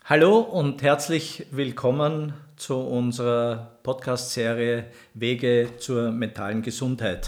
Hallo und herzlich willkommen zu unserer Podcast-Serie Wege zur mentalen Gesundheit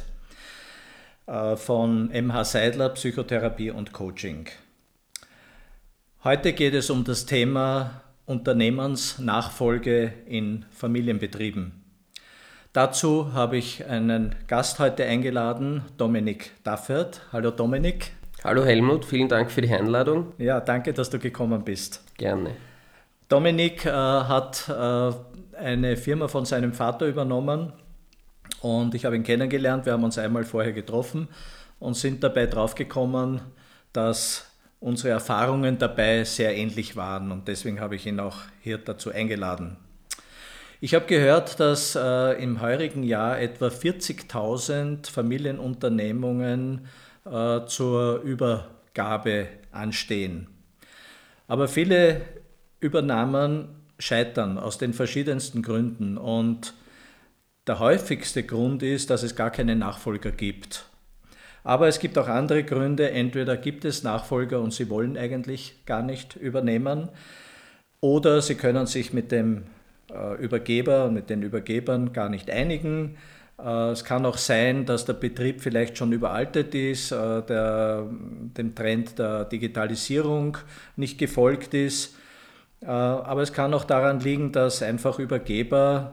von MH Seidler Psychotherapie und Coaching. Heute geht es um das Thema Unternehmensnachfolge in Familienbetrieben. Dazu habe ich einen Gast heute eingeladen, Dominik Daffert. Hallo Dominik. Hallo Helmut, vielen Dank für die Einladung. Ja, danke, dass du gekommen bist. Gerne. Dominik hat eine Firma von seinem Vater übernommen und ich habe ihn kennengelernt. Wir haben uns einmal vorher getroffen und sind dabei draufgekommen, dass unsere Erfahrungen dabei sehr ähnlich waren und deswegen habe ich ihn auch hier dazu eingeladen. Ich habe gehört, dass im heurigen Jahr etwa 40.000 Familienunternehmungen zur Übergabe anstehen. Aber viele Übernahmen scheitern aus den verschiedensten Gründen und der häufigste Grund ist, dass es gar keinen Nachfolger gibt. Aber es gibt auch andere Gründe, entweder gibt es Nachfolger und sie wollen eigentlich gar nicht übernehmen oder sie können sich mit dem Übergeber und mit den Übergebern gar nicht einigen. Es kann auch sein, dass der Betrieb vielleicht schon überaltet ist, dem Trend der Digitalisierung nicht gefolgt ist. Aber es kann auch daran liegen, dass einfach Übergeber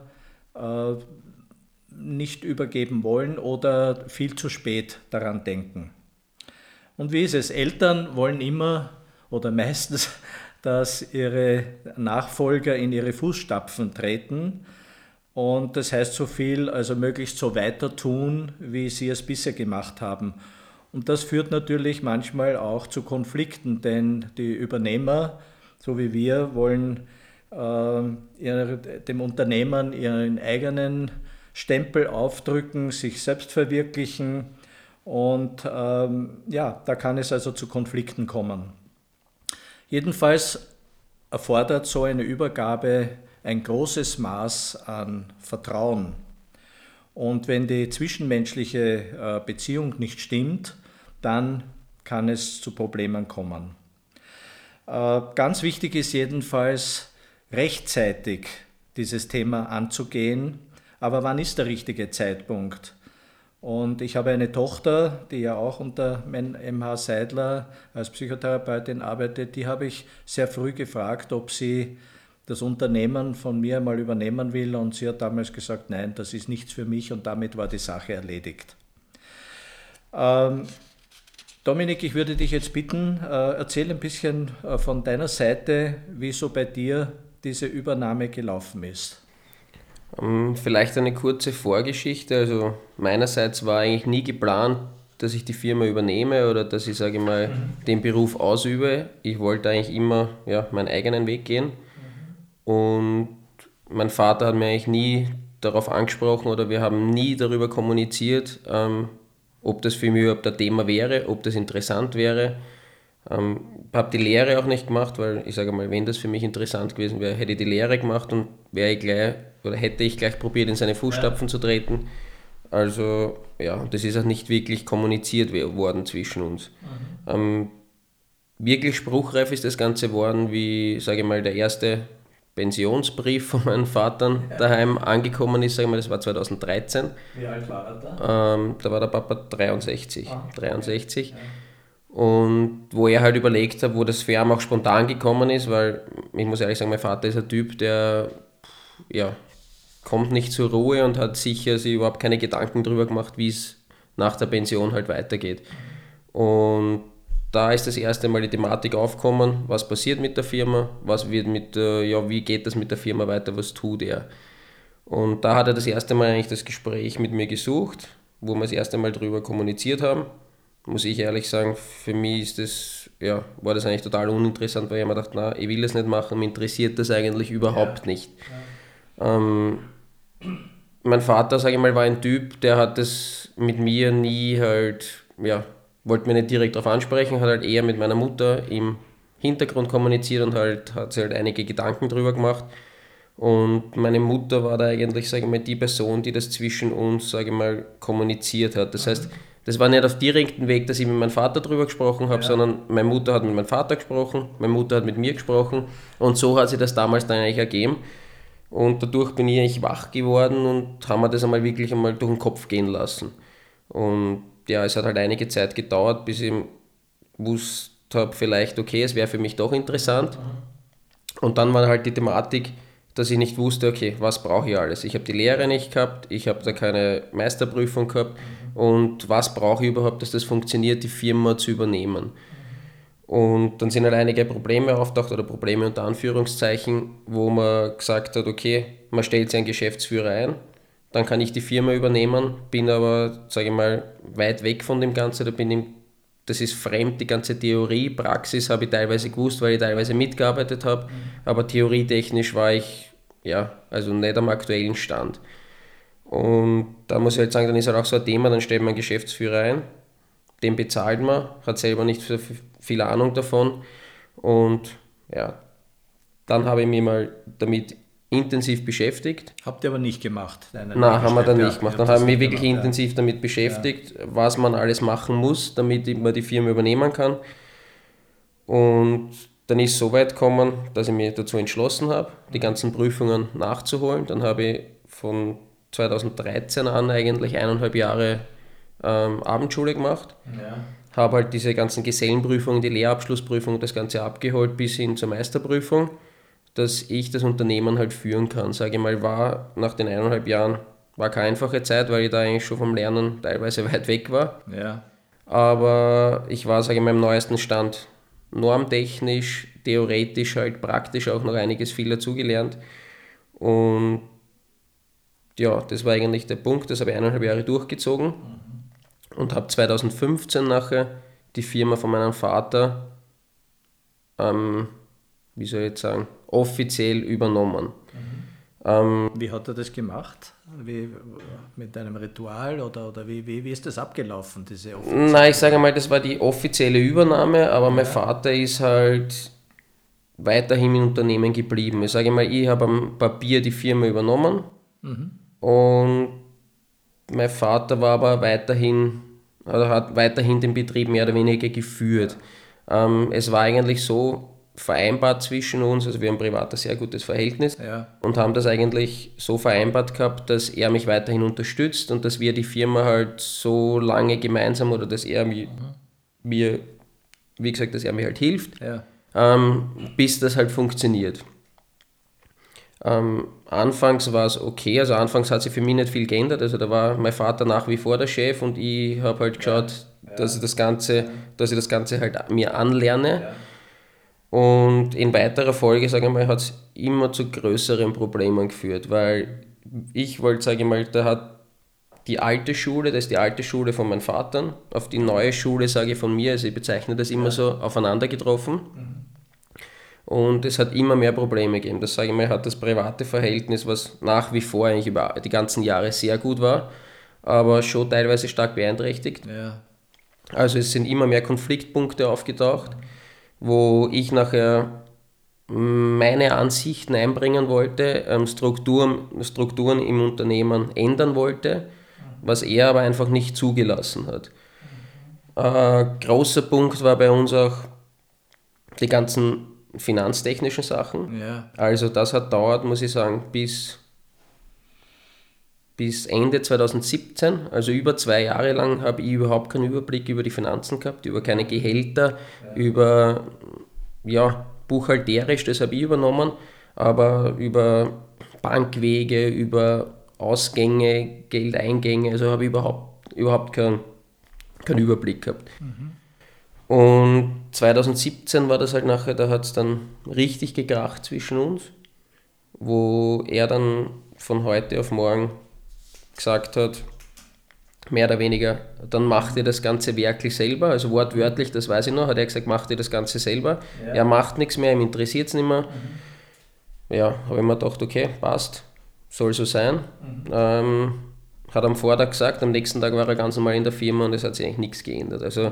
nicht übergeben wollen oder viel zu spät daran denken. Und wie ist es? Eltern wollen immer oder meistens, dass ihre Nachfolger in ihre Fußstapfen treten. Und das heißt so viel, also möglichst so weiter tun, wie sie es bisher gemacht haben. Und das führt natürlich manchmal auch zu Konflikten, denn die Übernehmer, so wie wir, wollen dem Unternehmen ihren eigenen Stempel aufdrücken, sich selbst verwirklichen und da kann es also zu Konflikten kommen. Jedenfalls erfordert so eine Übergabe ein großes Maß an Vertrauen. Und wenn die zwischenmenschliche Beziehung nicht stimmt, dann kann es zu Problemen kommen. Ganz wichtig ist jedenfalls, rechtzeitig dieses Thema anzugehen. Aber wann ist der richtige Zeitpunkt? Und ich habe eine Tochter, die ja auch unter MH Seidler als Psychotherapeutin arbeitet, die habe ich sehr früh gefragt, ob sie das Unternehmen von mir mal übernehmen will und sie hat damals gesagt, nein, das ist nichts für mich und damit war die Sache erledigt. Dominik, ich würde dich jetzt bitten, erzähl ein bisschen von deiner Seite, wie so bei dir diese Übernahme gelaufen ist. Vielleicht eine kurze Vorgeschichte. Also meinerseits war eigentlich nie geplant, dass ich die Firma übernehme oder dass ich, sage ich mal, den Beruf ausübe. Ich wollte eigentlich immer meinen eigenen Weg gehen. Und mein Vater hat mir eigentlich nie darauf angesprochen oder wir haben nie darüber kommuniziert, ob das für mich überhaupt ein Thema wäre, ob das interessant wäre. Habe die Lehre auch nicht gemacht, weil ich sage mal, wenn das für mich interessant gewesen wäre, hätte ich die Lehre gemacht und hätte ich gleich probiert, in seine Fußstapfen zu treten. Also das ist auch nicht wirklich kommuniziert worden zwischen uns. Wirklich spruchreif ist das Ganze geworden, wie, sage ich mal, der erste Pensionsbrief von meinen Vatern daheim angekommen ist, sage ich mal, das war 2013. Wie alt war er da? Da war der Papa 63. 63. Ja. Und wo er halt überlegt hat, wo das für ihn auch spontan gekommen ist, weil ich muss ehrlich sagen, mein Vater ist ein Typ, der kommt nicht zur Ruhe und hat sich überhaupt keine Gedanken darüber gemacht, wie es nach der Pension halt weitergeht. Und da ist das erste Mal die Thematik aufgekommen, was passiert mit der Firma, wie geht das mit der Firma weiter, was tut er. Und da hat er das erste Mal eigentlich das Gespräch mit mir gesucht, wo wir das erste Mal darüber kommuniziert haben. Muss ich ehrlich sagen, für mich war das eigentlich total uninteressant, weil ich mir dachte, ich will das nicht machen, mich interessiert das eigentlich überhaupt nicht. Ja. Mein Vater, sage ich mal, war ein Typ, der hat das mit mir nie wollte mich nicht direkt darauf ansprechen, hat halt eher mit meiner Mutter im Hintergrund kommuniziert und hat sich halt einige Gedanken drüber gemacht. Und meine Mutter war da eigentlich, sage ich mal, die Person, die das zwischen uns, sage ich mal, kommuniziert hat. Das heißt, Das war nicht auf direkten Weg, dass ich mit meinem Vater darüber gesprochen habe, sondern meine Mutter hat mit meinem Vater gesprochen, meine Mutter hat mit mir gesprochen und so hat sich das damals dann eigentlich ergeben. Und dadurch bin ich eigentlich wach geworden und haben mir das wirklich einmal durch den Kopf gehen lassen. Und ja, es hat halt einige Zeit gedauert, bis ich gewusst habe, vielleicht okay, es wäre für mich doch interessant. Und dann war halt die Thematik, dass ich nicht wusste, okay, was brauche ich alles? Ich habe die Lehre nicht gehabt, ich habe da keine Meisterprüfung gehabt und was brauche ich überhaupt, dass das funktioniert, die Firma zu übernehmen? Und dann sind halt einige Probleme auftaucht oder Probleme unter Anführungszeichen, wo man gesagt hat, okay, man stellt sich einen Geschäftsführer ein, dann kann ich die Firma übernehmen, bin aber, sage ich mal, weit weg von dem Ganzen, das ist fremd, die ganze Theorie, Praxis habe ich teilweise gewusst, weil ich teilweise mitgearbeitet habe, aber theorietechnisch war ich, also nicht am aktuellen Stand. Und da muss ich halt sagen, dann ist halt auch so ein Thema, dann stellt man einen Geschäftsführer ein, den bezahlt man, hat selber nicht so viel Ahnung davon und ja, dann habe ich mich mal damit intensiv beschäftigt. Habt ihr aber nicht gemacht? Nein, haben wir dann nicht gemacht. Dann haben wir mich wirklich intensiv damit beschäftigt, was man alles machen muss, damit man die Firma übernehmen kann. Und dann ist es so weit gekommen, dass ich mich dazu entschlossen habe, die ganzen Prüfungen nachzuholen. Dann habe ich von 2013 an eigentlich 1,5 Jahre Abendschule gemacht. Ja. Habe halt diese ganzen Gesellenprüfungen, die Lehrabschlussprüfung, das Ganze abgeholt bis hin zur Meisterprüfung, dass ich das Unternehmen halt führen kann. Sage ich mal, war nach den 1,5 Jahren keine einfache Zeit, weil ich da eigentlich schon vom Lernen teilweise weit weg war. Ja. Aber ich war, sage ich mal, im neuesten Stand. Normtechnisch, theoretisch halt, praktisch auch noch einiges viel dazugelernt. Und ja, das war eigentlich der Punkt, das habe ich 1,5 Jahre durchgezogen und habe 2015 nachher die Firma von meinem Vater, wie soll ich jetzt sagen, offiziell übernommen. Wie hat er das gemacht? Mit einem Ritual oder wie ist das abgelaufen, diese offizielle? Nein, ich sage mal, das war die offizielle Übernahme, aber mein Vater ist halt weiterhin im Unternehmen geblieben. Ich sage mal, ich habe am Papier die Firma übernommen und mein Vater war aber hat weiterhin den Betrieb mehr oder weniger geführt. Es war eigentlich so vereinbart zwischen uns, also wir haben privat ein sehr gutes Verhältnis und haben das eigentlich so vereinbart gehabt, dass er mich weiterhin unterstützt und dass wir die Firma halt so lange gemeinsam oder dass er mir, wie gesagt, dass er mir halt hilft, bis das halt funktioniert. Anfangs war es okay, also anfangs hat sich für mich nicht viel geändert, also da war mein Vater nach wie vor der Chef und ich habe halt geschaut, dass ich das Ganze halt mir anlerne. Und in weiterer Folge, sage ich mal, hat es immer zu größeren Problemen geführt, weil ich wollte, sage ich mal, da hat die alte Schule, das ist die alte Schule von meinem Vater, auf die neue Schule, sage ich von mir, also ich bezeichne das immer so, aufeinander getroffen. Und es hat immer mehr Probleme gegeben. Das, sage ich mal, hat das private Verhältnis, was nach wie vor eigentlich über die ganzen Jahre sehr gut war, aber schon teilweise stark beeinträchtigt. Ja. Also es sind immer mehr Konfliktpunkte aufgetaucht, wo ich nachher meine Ansichten einbringen wollte, Strukturen im Unternehmen ändern wollte, was er aber einfach nicht zugelassen hat. Großer Punkt war bei uns auch die ganzen finanztechnischen Sachen. Ja. Also das hat dauert, muss ich sagen, bis Ende 2017, also über 2 Jahre lang, habe ich überhaupt keinen Überblick über die Finanzen gehabt, über keine Gehälter, über buchhalterisch, das habe ich übernommen, aber über Bankwege, über Ausgänge, Geldeingänge, also habe ich überhaupt keinen Überblick gehabt. Und 2017 war das halt nachher, da hat es dann richtig gekracht zwischen uns, wo er dann von heute auf morgen gesagt hat, mehr oder weniger, dann macht ihr das Ganze wirklich selber, also wortwörtlich, das weiß ich noch, hat er gesagt, macht ihr das Ganze selber. Ja. Er macht nichts mehr, ihm interessiert es nicht mehr. Ja, habe ich mir gedacht, okay, passt, soll so sein. Hat am Vortag gesagt, am nächsten Tag war er ganz normal in der Firma und es hat sich eigentlich nichts geändert. Also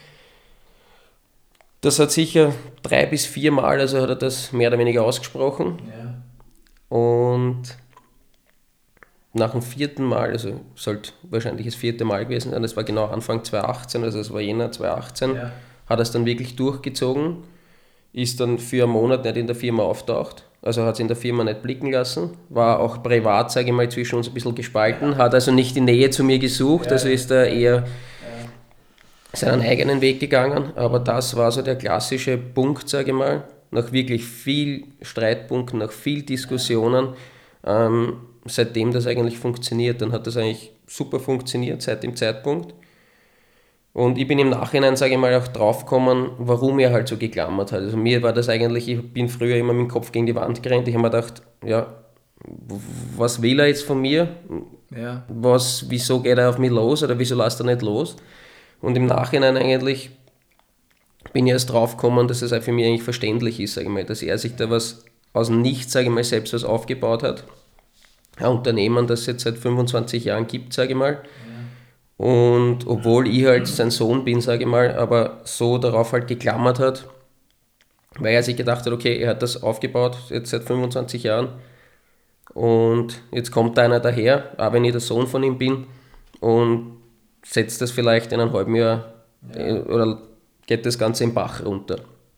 das hat sicher 3 bis 4 Mal, also hat er das mehr oder weniger ausgesprochen. Ja. Und nach dem 4. Mal, also sollte wahrscheinlich das 4. Mal gewesen sein, das war genau Anfang 2018, also es war Jänner 2018, hat er es dann wirklich durchgezogen, ist dann für einen Monat nicht in der Firma auftaucht, also hat es in der Firma nicht blicken lassen, war auch privat, sage ich mal, zwischen uns ein bisschen gespalten, hat also nicht die Nähe zu mir gesucht, also ist er eher seinen eigenen Weg gegangen, aber das war so der klassische Punkt, sage ich mal, nach wirklich viel Streitpunkten, nach viel Diskussionen, seitdem das eigentlich funktioniert, dann hat das eigentlich super funktioniert seit dem Zeitpunkt. Und ich bin im Nachhinein, sage ich mal, auch draufgekommen, warum er halt so geklammert hat. Also mir war das eigentlich, ich bin früher immer mit dem Kopf gegen die Wand gerannt, ich habe mir gedacht, ja, was will er jetzt von mir? Ja. Wieso geht er auf mich los oder wieso lässt er nicht los? Und im Nachhinein eigentlich bin ich erst draufgekommen, dass es auch für mich eigentlich verständlich ist, sage ich mal, dass er sich da was aus dem Nichts, sage ich mal, selbst was aufgebaut hat. Ein Unternehmen, das es jetzt seit 25 Jahren gibt, sage ich mal. Ja. Und obwohl ich halt sein Sohn bin, sage ich mal, aber so darauf halt geklammert hat, weil er sich gedacht hat, okay, er hat das aufgebaut jetzt seit 25 Jahren und jetzt kommt da einer daher, auch wenn ich der Sohn von ihm bin, und setzt das vielleicht in einem halben Jahr oder geht das Ganze im Bach runter.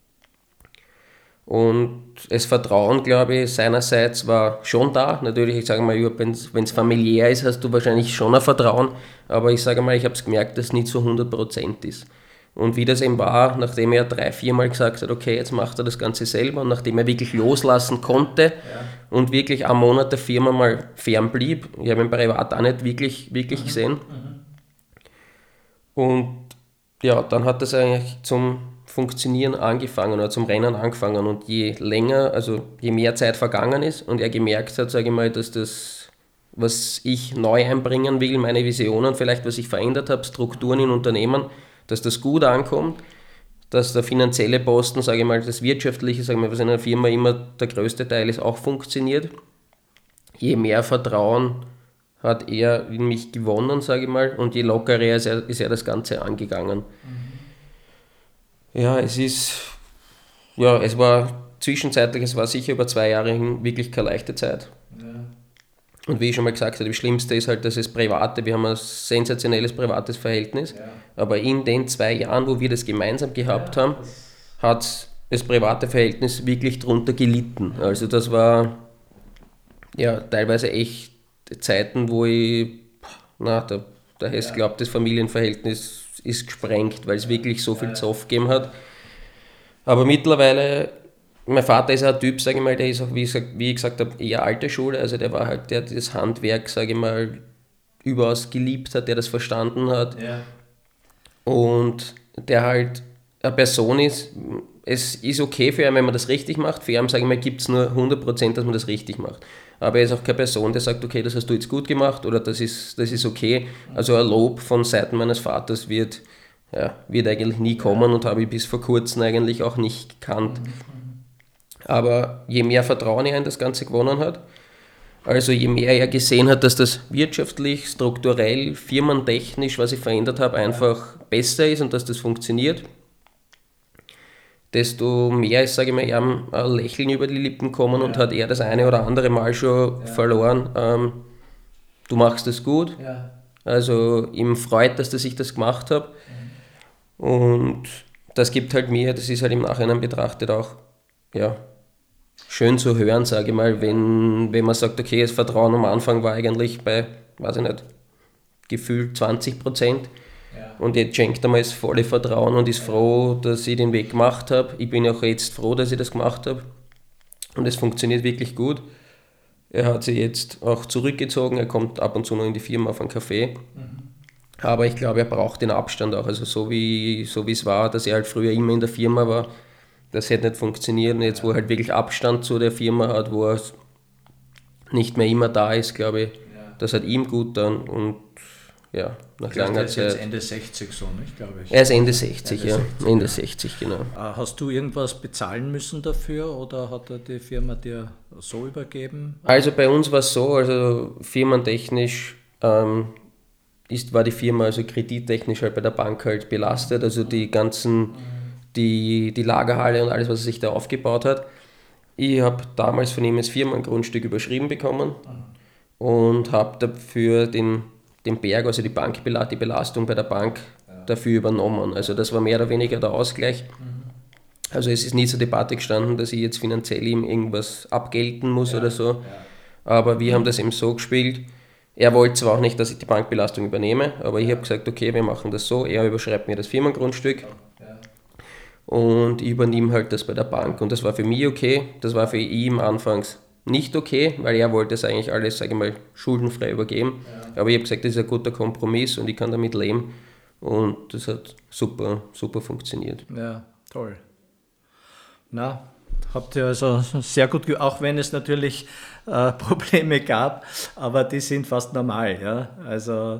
Und das Vertrauen, glaube ich, seinerseits war schon da. Natürlich, ich sage mal, wenn es familiär ist, hast du wahrscheinlich schon ein Vertrauen, aber ich sage mal, ich habe es gemerkt, dass es nicht zu 100% ist. Und wie das eben war, nachdem er 3-4 Mal gesagt hat, okay, jetzt macht er das Ganze selber, und nachdem er wirklich loslassen konnte und wirklich einen Monat der Firma mal fernblieb, ich habe ihn privat auch nicht wirklich gesehen. Und ja, dann hat das eigentlich zum Funktionieren angefangen oder zum Rennen angefangen, und je länger, also je mehr Zeit vergangen ist und er gemerkt hat, sage ich mal, dass das, was ich neu einbringen will, meine Visionen, vielleicht was ich verändert habe, Strukturen in Unternehmen, dass das gut ankommt, dass der finanzielle Posten, sage ich mal, das Wirtschaftliche, sage ich mal, was in einer Firma immer der größte Teil ist, auch funktioniert. Je mehr Vertrauen hat er in mich gewonnen, sage ich mal, und je lockerer ist er das Ganze angegangen. Ja, es war zwischenzeitlich, es war sicher über 2 Jahre hin wirklich keine leichte Zeit. Ja. Und wie ich schon mal gesagt habe, das Schlimmste ist halt, dass wir haben ein sensationelles privates Verhältnis, aber in den 2 Jahren, wo wir das gemeinsam gehabt haben, hat das private Verhältnis wirklich drunter gelitten. Also das war ja teilweise echt Zeiten, wo da hast du glaubt, das Familienverhältnis ist gesprengt, weil es wirklich so viel Zoff gegeben hat. Aber mittlerweile, mein Vater ist auch ein Typ, sage ich mal, der ist auch, wie ich gesagt habe, eher alte Schule, also der war halt, der das Handwerk, sage ich mal, überaus geliebt hat, der das verstanden hat. Ja. Und der halt eine Person ist, es ist okay für ihn, wenn man das richtig macht. Für ihn, sage ich mal, gibt es nur 100%, dass man das richtig macht. Aber er ist auch keine Person, der sagt, okay, das hast du jetzt gut gemacht oder das ist okay. Also ein Lob von Seiten meines Vaters wird eigentlich nie kommen und habe ich bis vor kurzem eigentlich auch nicht gekannt. Aber je mehr Vertrauen er in das Ganze gewonnen hat, also je mehr er gesehen hat, dass das wirtschaftlich, strukturell, firmentechnisch, was ich verändert habe, einfach besser ist und dass das funktioniert, desto mehr ist, sage ich mal, ein Lächeln über die Lippen kommen und hat er das eine oder andere Mal schon verloren. Du machst das gut. Ja. Also ihm freut, dass ich das gemacht habe. Und das gibt halt mir, das ist halt im Nachhinein betrachtet auch schön zu hören, sage ich mal, wenn man sagt, okay, das Vertrauen am Anfang war eigentlich bei, weiß ich nicht, gefühlt 20%. Und jetzt schenkt er mir das volle Vertrauen und ist froh, dass ich den Weg gemacht habe. Ich bin auch jetzt froh, dass ich das gemacht habe. Und es funktioniert wirklich gut. Er hat sich jetzt auch zurückgezogen, er kommt ab und zu noch in die Firma auf einen Kaffee. Aber ich glaube, er braucht den Abstand auch. Also so wie es war, dass er halt früher immer in der Firma war, das hätte nicht funktioniert. Und jetzt, wo er halt wirklich Abstand zu der Firma hat, wo er nicht mehr immer da ist, glaube ich, das hat ihm gut dann. Und ja, nach langer Zeit. Er ist jetzt Ende 60 so, nicht, glaube ich. Er ist Ende 60, Ende 60, genau. Hast du irgendwas bezahlen müssen dafür oder hat er die Firma dir so übergeben? Also bei uns war es so, also firmentechnisch war die Firma also kredittechnisch halt bei der Bank halt belastet, also die ganzen, die Lagerhalle und alles, was er sich da aufgebaut hat. Ich habe damals von ihm das Firmengrundstück überschrieben bekommen. und habe dafür den Berg, also die Belastung bei der Bank dafür übernommen. Also das war mehr oder weniger der Ausgleich. Also es ist nie zur Debatte gestanden, dass ich jetzt finanziell ihm irgendwas abgelten muss oder so. Aber wir haben das eben so gespielt. Er wollte zwar auch nicht, dass ich die Bankbelastung übernehme, aber ich habe gesagt, okay, wir machen das so. Er überschreibt mir das Firmengrundstück und ich übernehme halt das bei der Bank. Und das war für mich okay, das war für ihn anfangs nicht okay, weil er wollte es eigentlich alles, sage ich mal, schuldenfrei übergeben. Aber ich habe gesagt, das ist ein guter Kompromiss und ich kann damit leben. Und das hat super, super funktioniert. Ja, toll. Na, habt ihr also sehr gut, auch wenn es natürlich Probleme gab, aber die sind fast normal. Ja? Also,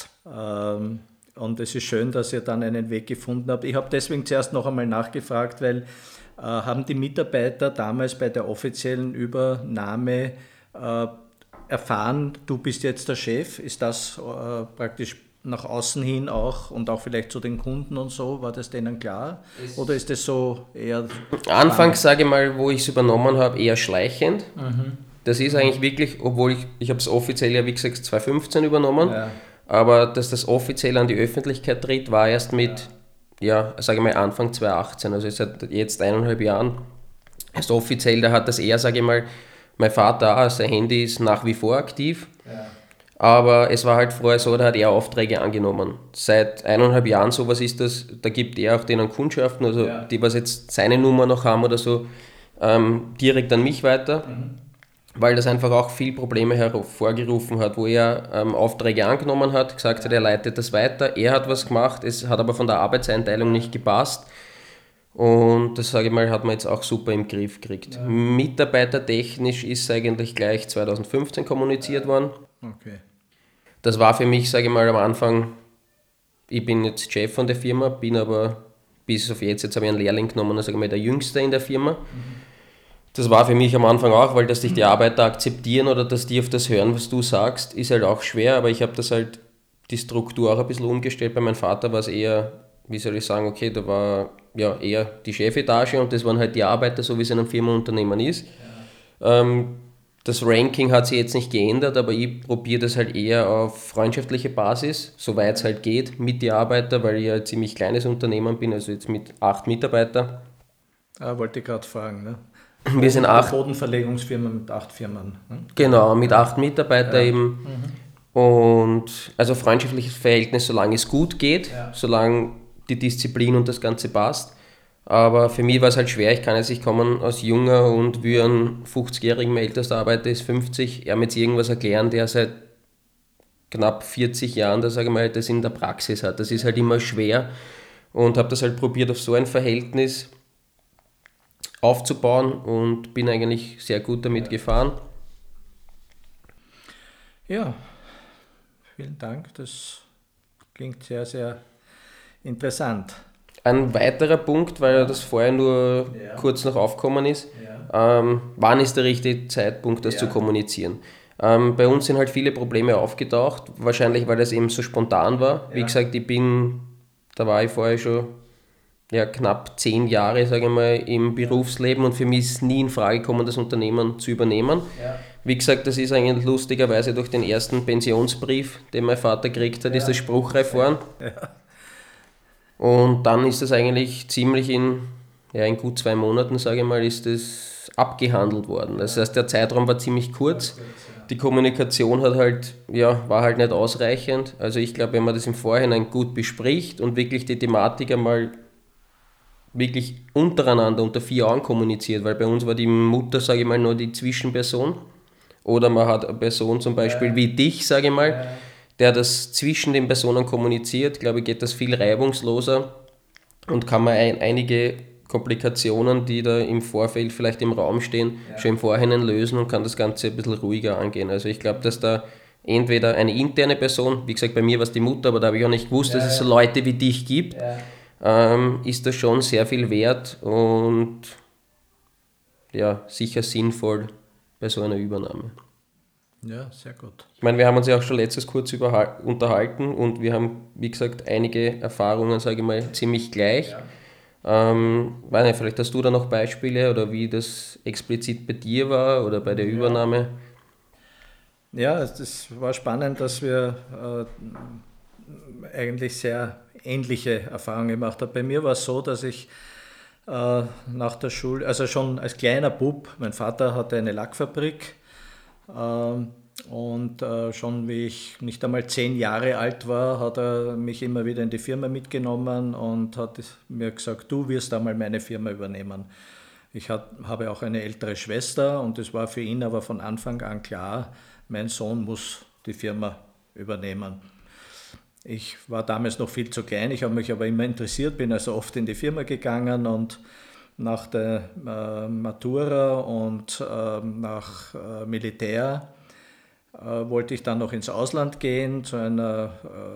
und es ist schön, dass ihr dann einen Weg gefunden habt. Ich habe deswegen zuerst noch einmal nachgefragt, weil haben die Mitarbeiter damals bei der offiziellen Übernahme erfahren, du bist jetzt der Chef? Ist das praktisch nach außen hin auch und auch vielleicht zu den Kunden und so, war das denen klar? Oder ist das so eher... Anfangs, sage ich mal, wo ich es übernommen habe, eher schleichend. Das ist eigentlich wirklich, obwohl ich habe es offiziell ja wie gesagt 2015 übernommen, aber dass das offiziell an die Öffentlichkeit tritt, war erst mit, sage ich mal, Anfang 2018, also seit jetzt 1,5 Jahren. Erst offiziell, da hat das eher, sage ich mal, mein Vater auch, sein Handy ist nach wie vor aktiv. Aber es war halt vorher so, da hat er Aufträge angenommen. Seit 1,5 Jahren sowas ist das, da gibt er auch denen Kundschaften, also die, was jetzt seine Nummer noch haben oder so, direkt an mich weiter, weil das einfach auch viel Probleme hervorgerufen hat, wo er Aufträge angenommen hat, gesagt hat, er leitet das weiter, er hat was gemacht, es hat aber von der Arbeitseinteilung nicht gepasst. Und das, sage ich mal, hat man jetzt auch super im Griff gekriegt. Mitarbeitertechnisch ist eigentlich gleich 2015 kommuniziert worden. Okay. Das war für mich, sage ich mal, am Anfang, ich bin jetzt Chef von der Firma, bin aber bis auf jetzt habe ich einen Lehrling genommen, sage ich mal, der Jüngste in der Firma. Das war für mich am Anfang auch, weil dass dich die Arbeiter akzeptieren oder dass die auf das hören, was du sagst, ist halt auch schwer, aber ich habe das halt, die Struktur auch ein bisschen umgestellt. Bei meinem Vater war es eher, wie soll ich sagen, okay, da war eher die Chefetage und das waren halt die Arbeiter, so wie es in einem Firmenunternehmen ist. Das Ranking hat sich jetzt nicht geändert, aber ich probiere das halt eher auf freundschaftliche Basis, soweit es halt geht, mit den Arbeitern, weil ich ja ein ziemlich kleines Unternehmen bin, also jetzt mit 8 Mitarbeitern. Wollte ich gerade fragen, ne? Wir sind 8. Bodenverlegungsfirma mit 8 Firmen. Ne? Genau, mit 8 Mitarbeitern eben. Und also freundschaftliches Verhältnis, solange es gut geht, solange die Disziplin und das Ganze passt. Aber für mich war es halt schwer, ich komme als Junger und wie ein 50-jähriger, mein ältester Arbeiter ist 50, er mir jetzt irgendwas erklären, der seit knapp 40 Jahren, da sage ich mal, das in der Praxis hat. Das ist halt immer schwer und habe das halt probiert, auf so ein Verhältnis aufzubauen und bin eigentlich sehr gut damit gefahren. Ja, vielen Dank, das klingt sehr, sehr interessant. Ein weiterer Punkt, weil das vorher nur kurz noch aufgekommen ist, wann ist der richtige Zeitpunkt, das zu kommunizieren? Bei uns sind halt viele Probleme aufgetaucht, wahrscheinlich weil das eben so spontan war. Wie gesagt, da war ich vorher schon knapp 10 Jahre, sage ich mal, im Berufsleben und für mich ist nie in Frage gekommen, das Unternehmen zu übernehmen. Wie gesagt, das ist eigentlich lustigerweise durch den ersten Pensionsbrief, den mein Vater gekriegt hat, ist das spruchreif worden. Und dann ist das eigentlich ziemlich in gut 2 Monaten, sage ich mal, ist das abgehandelt worden. Das heißt, der Zeitraum war ziemlich kurz. Die Kommunikation war halt nicht ausreichend. Also ich glaube, wenn man das im Vorhinein gut bespricht und wirklich die Thematik einmal wirklich untereinander unter 4 Augen kommuniziert, weil bei uns war die Mutter, sage ich mal, nur die Zwischenperson. Oder man hat eine Person zum Beispiel wie dich, sage ich mal, der das zwischen den Personen kommuniziert, glaube ich, geht das viel reibungsloser und kann man einige Komplikationen, die da im Vorfeld vielleicht im Raum stehen, schon im Vorhinein lösen und kann das Ganze ein bisschen ruhiger angehen. Also ich glaube, dass da entweder eine interne Person, wie gesagt, bei mir war es die Mutter, aber da habe ich auch nicht gewusst, dass es so Leute wie dich gibt, ist das schon sehr viel wert und sicher sinnvoll bei so einer Übernahme. Ja, sehr gut. Ich meine, wir haben uns ja auch schon letztes kurz unterhalten und wir haben, wie gesagt, einige Erfahrungen, sage ich mal, ziemlich gleich. Weiß nicht, vielleicht hast du da noch Beispiele oder wie das explizit bei dir war oder bei der Übernahme? Ja, das war spannend, dass wir eigentlich sehr ähnliche Erfahrungen gemacht haben. Bei mir war es so, dass ich nach der Schule, also schon als kleiner Bub, mein Vater hatte eine Lackfabrik und schon wie ich nicht einmal 10 Jahre alt war, hat er mich immer wieder in die Firma mitgenommen und hat mir gesagt, du wirst einmal meine Firma übernehmen. Habe auch eine ältere Schwester und es war für ihn aber von Anfang an klar, mein Sohn muss die Firma übernehmen. Ich war damals noch viel zu klein, ich habe mich aber immer interessiert, bin also oft in die Firma gegangen und nach der Matura und nach Militär wollte ich dann noch ins Ausland gehen zu einer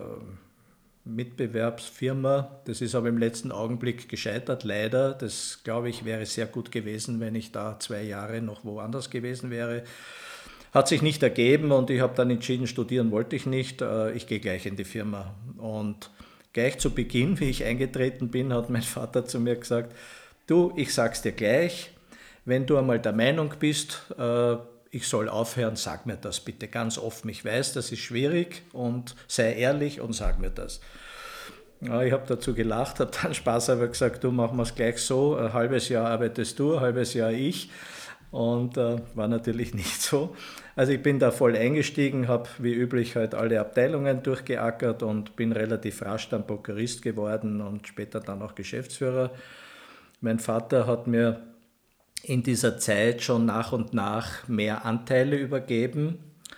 Mitbewerbsfirma. Das ist aber im letzten Augenblick gescheitert, leider. Das, glaube ich, wäre sehr gut gewesen, wenn ich da 2 Jahre noch woanders gewesen wäre. Hat sich nicht ergeben und ich habe dann entschieden, studieren wollte ich nicht. Ich gehe gleich in die Firma. Und gleich zu Beginn, wie ich eingetreten bin, hat mein Vater zu mir gesagt, du, ich sag's dir gleich, wenn du einmal der Meinung bist, ich soll aufhören, sag mir das bitte ganz offen. Ich weiß, das ist schwierig und sei ehrlich und sag mir das. Ja, ich habe dazu gelacht, habe dann Spaß aber gesagt, du, machen wir es gleich so, ein halbes Jahr arbeitest du, ein halbes Jahr ich. Und war natürlich nicht so. Also ich bin da voll eingestiegen, habe wie üblich halt alle Abteilungen durchgeackert und bin relativ rasch dann Prokurist geworden und später dann auch Geschäftsführer. Mein Vater hat mir in dieser Zeit schon nach und nach mehr Anteile übergeben.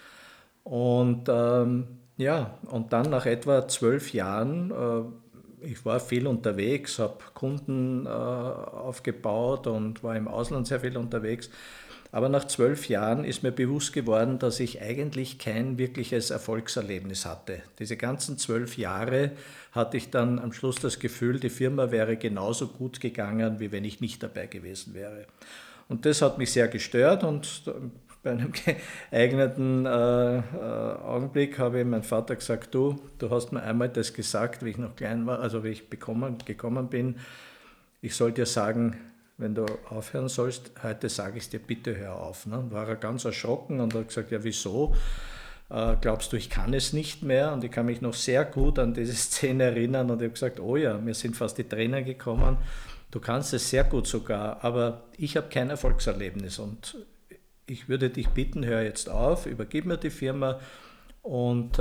Und ja, und dann nach etwa 12 Jahren, ich war viel unterwegs, habe Kunden aufgebaut und war im Ausland sehr viel unterwegs. Aber nach 12 Jahren ist mir bewusst geworden, dass ich eigentlich kein wirkliches Erfolgserlebnis hatte. Diese ganzen 12 Jahre hatte ich dann am Schluss das Gefühl, die Firma wäre genauso gut gegangen, wie wenn ich nicht dabei gewesen wäre. Und das hat mich sehr gestört und bei einem geeigneten Augenblick habe ich meinem Vater gesagt, du hast mir einmal das gesagt, wie ich noch klein war, also wie ich gekommen bin, ich soll dir sagen, wenn du aufhören sollst, heute sage ich dir, bitte hör auf. Ne? War er ganz erschrocken und hat gesagt, ja wieso? Glaubst du, ich kann es nicht mehr? Und ich kann mich noch sehr gut an diese Szene erinnern und ich habe gesagt, oh ja, mir sind fast die Tränen gekommen. Du kannst es sehr gut sogar, aber ich habe kein Erfolgserlebnis und ich würde dich bitten, hör jetzt auf, übergib mir die Firma und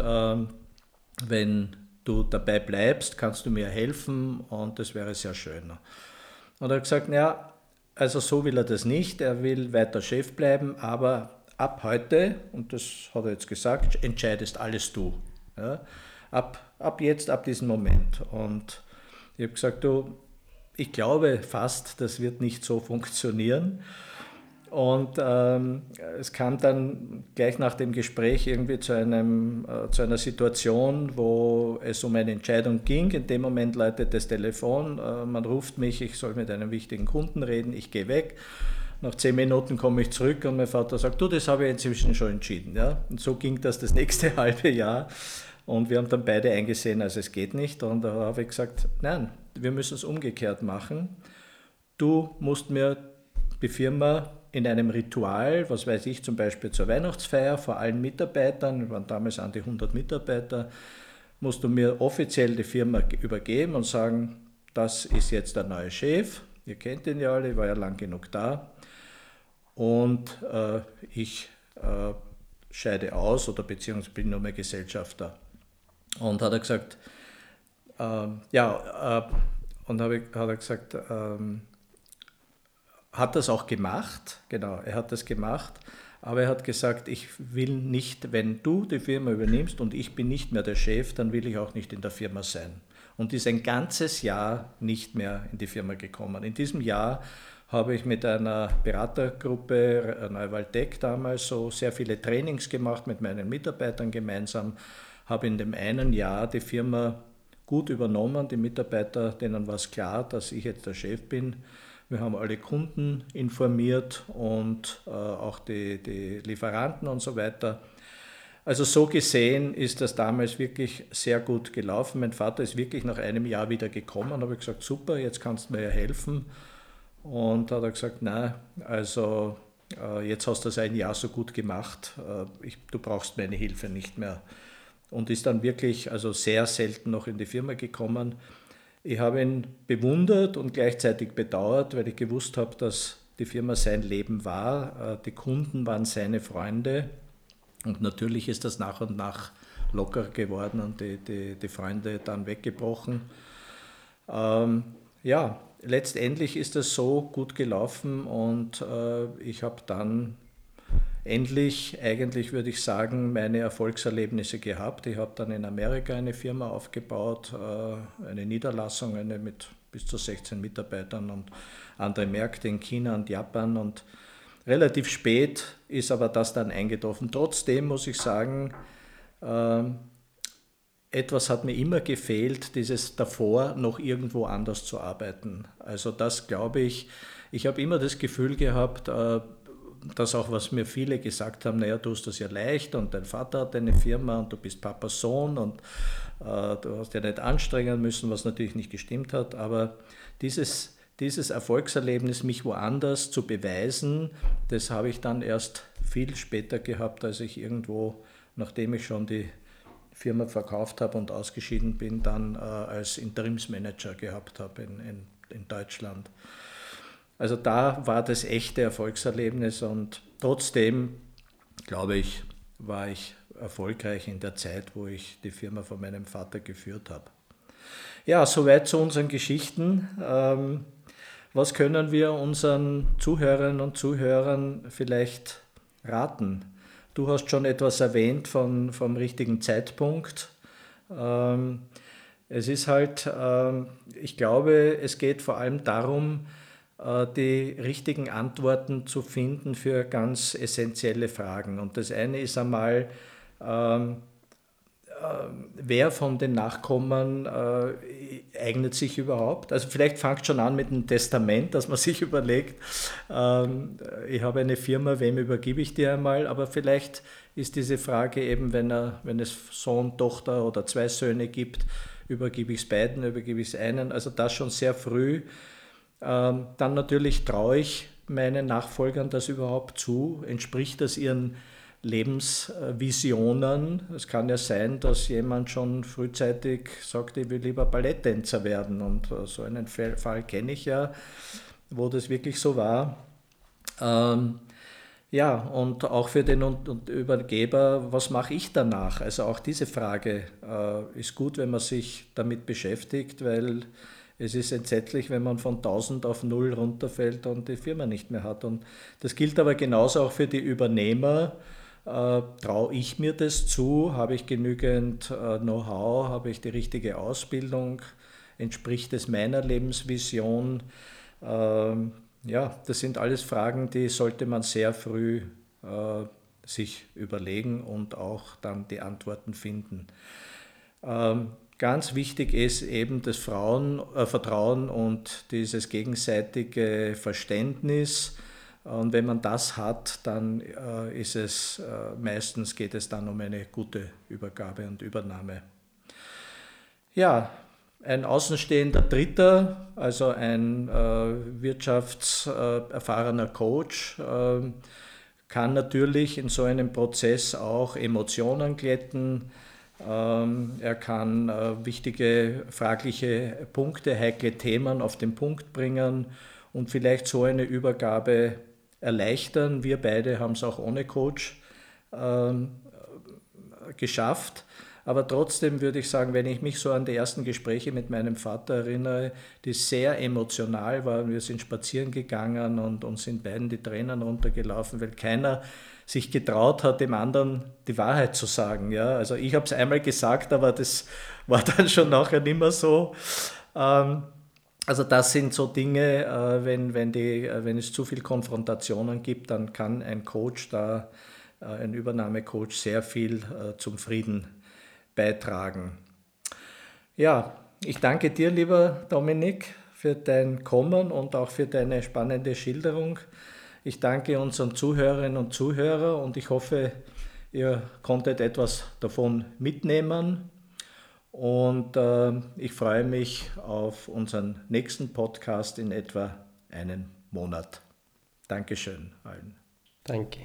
wenn du dabei bleibst, kannst du mir helfen und das wäre sehr schön. Und er hat gesagt, ja, also so will er das nicht, er will weiter Chef bleiben, aber ab heute, und das hat er jetzt gesagt, entscheidest alles du. Ja? Ab jetzt, ab diesem Moment. Und ich habe gesagt, du, ich glaube fast, das wird nicht so funktionieren. Und es kam dann gleich nach dem Gespräch irgendwie zu einer Situation, wo es um eine Entscheidung ging. In dem Moment läutet das Telefon, man ruft mich, ich soll mit einem wichtigen Kunden reden, ich gehe weg. Nach 10 Minuten komme ich zurück und mein Vater sagt, du, das habe ich inzwischen schon entschieden. Ja? Und so ging das nächste halbe Jahr. Und wir haben dann beide eingesehen, also es geht nicht. Und da habe ich gesagt, nein, wir müssen es umgekehrt machen. Du musst mir die Firma in einem Ritual, was weiß ich, zum Beispiel zur Weihnachtsfeier vor allen Mitarbeitern, wir waren damals an die 100 Mitarbeiter, musst du mir offiziell die Firma übergeben und sagen, das ist jetzt der neue Chef, ihr kennt ihn ja alle, ich war ja lang genug da und ich scheide aus oder beziehungsweise bin nur mehr Gesellschafter. Und hat er gesagt, hat er gesagt, hat das auch gemacht, genau, er hat das gemacht, aber er hat gesagt, ich will nicht, wenn du die Firma übernimmst und ich bin nicht mehr der Chef, dann will ich auch nicht in der Firma sein. Und ist ein ganzes Jahr nicht mehr in die Firma gekommen. In diesem Jahr habe ich mit einer Beratergruppe, Neuwaldtech damals, so sehr viele Trainings gemacht mit meinen Mitarbeitern gemeinsam, habe in dem einen Jahr die Firma gut übernommen, die Mitarbeiter, denen war es klar, dass ich jetzt der Chef bin. Wir haben alle Kunden informiert und auch die Lieferanten und so weiter. Also so gesehen ist das damals wirklich sehr gut gelaufen. Mein Vater ist wirklich nach einem Jahr wieder gekommen und habe gesagt, super, jetzt kannst du mir ja helfen. Und hat er gesagt, nein, also jetzt hast du es ein Jahr so gut gemacht, du brauchst meine Hilfe nicht mehr. Und ist dann wirklich also sehr selten noch in die Firma gekommen. Ich habe ihn bewundert und gleichzeitig bedauert, weil ich gewusst habe, dass die Firma sein Leben war. Die Kunden waren seine Freunde und natürlich ist das nach und nach lockerer geworden und die Freunde dann weggebrochen. Ja, letztendlich ist es so gut gelaufen und ich habe dann endlich, eigentlich würde ich sagen, meine Erfolgserlebnisse gehabt. Ich habe dann in Amerika eine Firma aufgebaut, eine Niederlassung, eine mit bis zu 16 Mitarbeitern und andere Märkte in China und Japan. Und relativ spät ist aber das dann eingetroffen. Trotzdem muss ich sagen, etwas hat mir immer gefehlt, dieses davor noch irgendwo anders zu arbeiten. Also das glaube ich habe immer das Gefühl gehabt, das auch, was mir viele gesagt haben, naja, du hast das ja leicht und dein Vater hat eine Firma und du bist Papas Sohn und du hast ja nicht anstrengen müssen, was natürlich nicht gestimmt hat, aber dieses Erfolgserlebnis, mich woanders zu beweisen, das habe ich dann erst viel später gehabt, als ich irgendwo, nachdem ich schon die Firma verkauft habe und ausgeschieden bin, dann als Interimsmanager gehabt habe in Deutschland. Also da war das echte Erfolgserlebnis und trotzdem, glaube ich, war ich erfolgreich in der Zeit, wo ich die Firma von meinem Vater geführt habe. Ja, soweit zu unseren Geschichten. Was können wir unseren Zuhörerinnen und Zuhörern vielleicht raten? Du hast schon etwas erwähnt vom richtigen Zeitpunkt. Es ist halt, ich glaube, es geht vor allem darum, die richtigen Antworten zu finden für ganz essentielle Fragen. Und das eine ist einmal, wer von den Nachkommen eignet sich überhaupt? Also vielleicht fängt schon an mit einem Testament, dass man sich überlegt, ich habe eine Firma, wem übergebe ich die einmal? Aber vielleicht ist diese Frage eben, wenn es Sohn, Tochter oder 2 Söhne gibt, übergebe ich es beiden, übergebe ich es einen? Also das schon sehr früh. Dann natürlich traue ich meinen Nachfolgern das überhaupt zu? Entspricht das ihren Lebensvisionen? Es kann ja sein, dass jemand schon frühzeitig sagt, ich will lieber Balletttänzer werden. Und so einen Fall kenne ich ja, wo das wirklich so war. Ja, und auch für den Übergeber, was mache ich danach? Also auch diese Frage ist gut, wenn man sich damit beschäftigt, weil es ist entsetzlich, wenn man von 1000 auf 0 runterfällt und die Firma nicht mehr hat. Und das gilt aber genauso auch für die Übernehmer. Traue ich mir das zu? Habe ich genügend Know-how? Habe ich die richtige Ausbildung? Entspricht es meiner Lebensvision? Ja, das sind alles Fragen, die sollte man sehr früh sich überlegen und auch dann die Antworten finden. Ganz wichtig ist eben das Vertrauen und dieses gegenseitige Verständnis. Und wenn man das hat, dann ist es meistens geht es dann um eine gute Übergabe und Übernahme. Ja, ein außenstehender Dritter, also ein wirtschaftserfahrener Coach, kann natürlich in so einem Prozess auch Emotionen glätten. Er kann wichtige, fragliche Punkte, heikle Themen auf den Punkt bringen und vielleicht so eine Übergabe erleichtern. Wir beide haben es auch ohne Coach geschafft. Aber trotzdem würde ich sagen, wenn ich mich so an die ersten Gespräche mit meinem Vater erinnere, die sehr emotional waren, wir sind spazieren gegangen und uns sind beiden die Tränen runtergelaufen, weil keiner sich getraut hat, dem anderen die Wahrheit zu sagen. Ja? Also ich habe es einmal gesagt, aber das war dann schon nachher nicht mehr so. Also das sind so Dinge, wenn es zu viel Konfrontationen gibt, dann kann ein Coach da, ein Übernahmecoach, sehr viel zum Frieden beitragen. Ja, ich danke dir, lieber Dominik, für dein Kommen und auch für deine spannende Schilderung. Ich danke unseren Zuhörerinnen und Zuhörern und ich hoffe, ihr konntet etwas davon mitnehmen. Und ich freue mich auf unseren nächsten Podcast in etwa einen Monat. Dankeschön allen. Danke.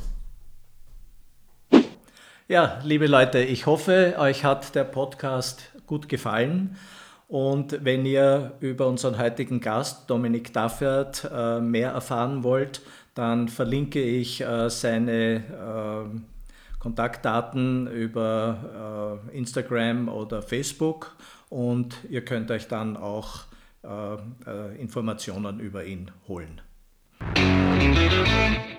Ja, liebe Leute, ich hoffe, euch hat der Podcast gut gefallen. Und wenn ihr über unseren heutigen Gast, Dominik Daffert, mehr erfahren wollt, dann verlinke ich seine Kontaktdaten über Instagram oder Facebook und ihr könnt euch dann auch Informationen über ihn holen.